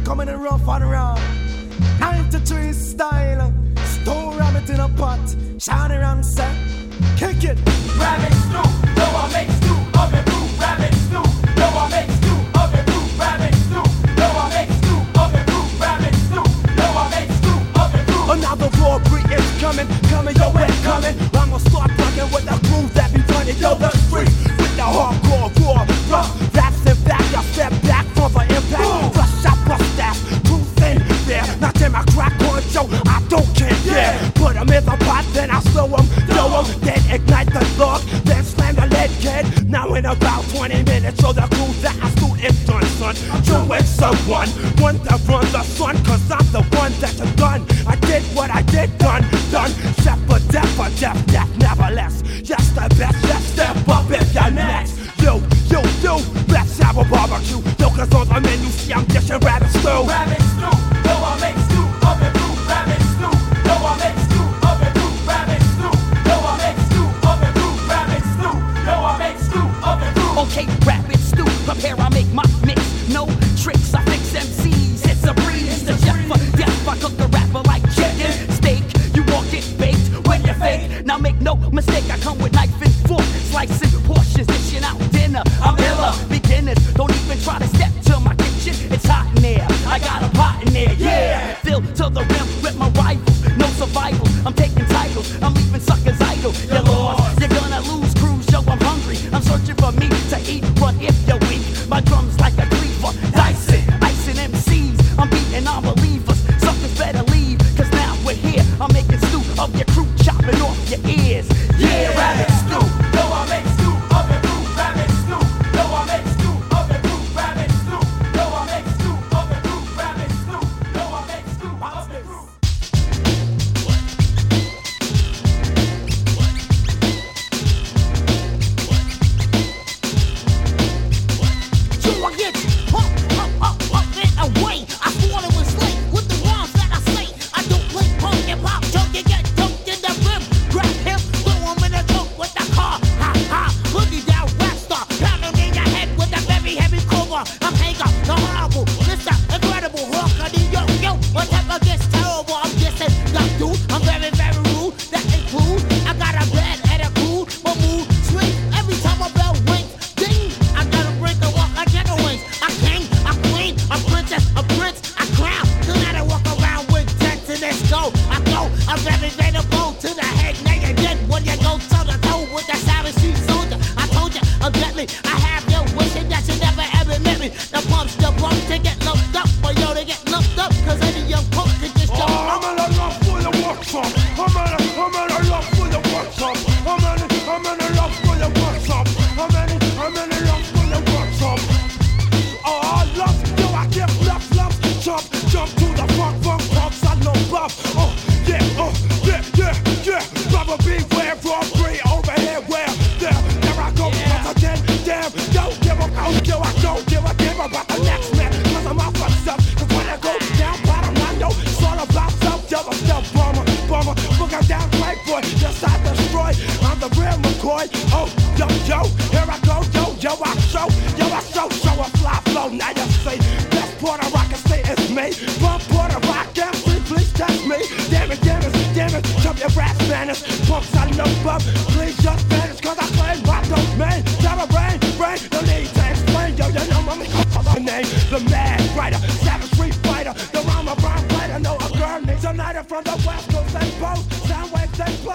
coming in rough and raw. 93 style, stone rabbit in a pot. Shiny wrong set, kick it. Rabbit stew, no I make stew of it brew. Rabbit stew, no I make stew of it brew. Rabbit stew, no I make stew of it brew. Rabbit stew, no I make stew of it brew. Another raw breed is coming, yo, it's coming. I'm gonna start rocking with the groove that be running, yo, the street. With the hardcore, raw, rough. Raps in back, I step back from the impact. Rush out, bust that, proof in there. Now take my crack on, Joe, I don't care, yeah. Put 'em in the pot, then I slow 'em, throw 'em. Then ignite the log, then slam the lead kid. Now in about 20 minutes, show the crew that I still is done, son. You with someone, one that run the sun, cause I'm the one that's done. I did what I did, done. Chef for death, nevertheless. Yes, the best, yes, step up if you're next. Yo, let's have a barbecue. Yo, cause on the menu, see I'm dishing rabbit stew. Rabbit stew, no I make stew of it brew. Rabbit stew, no I make stew of it brew. Rabbit stew, no I make stew of it brew. Rabbit stew, no I make stew of it brew. Okay, rabbit stew, prepare, I make my mix. No tricks, I fix MCs, it's a breeze. The chef for death, I cook the rapper like chicken. Steak, you won't get baked when you're fake. Now make no mistake, I come with knife and fork, slicing portions, dishing out dinner. I'm illa, beginners, don't even try to step to my kitchen. It's hot in there, I got a pot in there, yeah. Filled to the rim with my rivals, no survival. I'm taking titles, I'm leaving suckers idle. You're lost, you're gonna lose crews, yo, I'm hungry. I'm searching for meat to eat, but if you're weak, my drum's like a cleaver. Dicing, icing MCs, I'm beating unbelievers. Suckers better leave, cause now we're here. I'm making stew of your crew, chopping off your ears. Yeah, rabbit stew, no I make stew of it brew. Rabbit stew, no I make stew of it brew. Rabbit stew, no I make stew of it brew. Rabbit stew, no I make stew of it brew. So I get up and away. I thought it was late with the rhymes that I say. I don't play punk and pop, junkie get dunked in the rim. Grab him, throw him in the trunk with the car. Ha ha, looking down rap star, pounding in your head with a very heavy cover. I'm Hager, the horrible, Mr. Incredible Hawker, the yo, whatever gets terrible, I'm guessing. Young dude, I'm very, very rude. That include, I got a bad attitude, my mood swing every time a bell rings. Ding, I gotta break the walk like chicken wings. I king, I queen, a princess, a prince, I crown. Then I walk around with dents and let's go. I go, I'm very, very bold to the head. Now you're dead when you go toe to toe with that savage street soldier. I told you, I'm deadly. I have your wishing that you never ever met me. The pumps, the bumps, they get lumped up. But yo, they get lumped up, cause any young punk can just jump up. I'm in a love for the workshop. I'm in a love for the workshop. I'm in a love for the workshop. I'm in a love for the workshop. Oh, I love, yo, I give love, jump to the funk, punks, I know buff. Oh, yeah, Rubber beware, raw free over here, where, there I go, once again, damn, don't give up, I don't give about the next man, cause I'm out for stuff, cause when I go down, bottom line, yo, it's all about self, yo, I'm still bummer, look out down, right boy, yes, I destroy, I'm the real McCoy, oh, yo, here I go, yo, I show a fly flow, now you see, best Puerto Rican state is me, from Puerto Rican, please test me, damn it, jump your rap Spanish, pumps I know bump, please just vanish, cause I claim my domain, never brain, no need to explain, yo, you know my name, the mad writer, savage street fighter, the rhyme of rhyme fighter, know a girl needs a nighter from the west coast, they both, sound waves, they